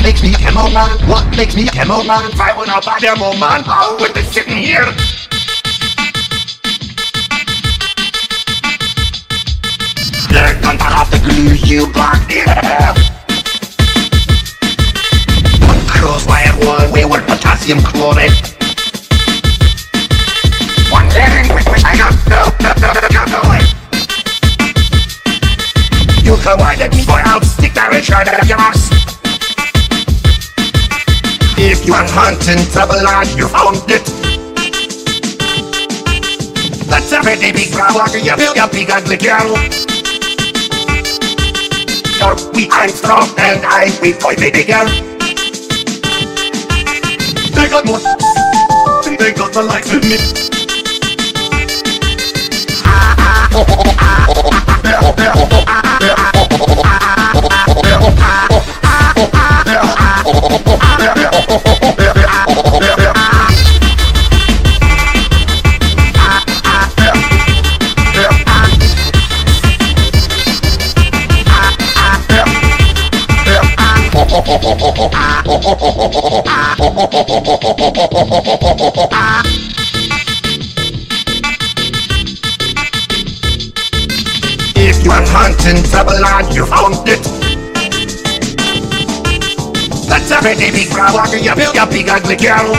makes me a camel man? What makes me a camel man? If I went out by them, oh man, I would be sitting here. They're gonna cut off the glue you got there. Cross wire one wayward potassium chloride. One thing which I got no. You commanded me, boy, I'll stick that rich right out of your ass. If you are hunting trouble and you found it, that's a pretty big problem, you big ugly girl. You're weak and strong and I'm weak, boy, baby girl. They got more, they got the likes of me. If you are hunting trouble and you found it, that's a pretty big problem, you big ugly girl.